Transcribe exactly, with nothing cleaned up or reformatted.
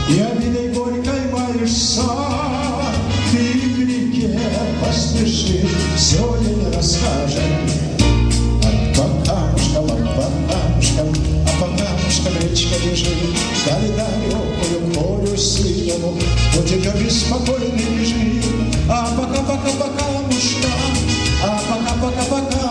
И обидой горькой маешься, ты к реке поспеши, все ей расскажем. А по камушкам, а по камушкам, а по камушкам речка бежит, дали далекую к морю синему, вот ее беспокойный лежит. А пока-пока по камушкам, а пока-пока-пока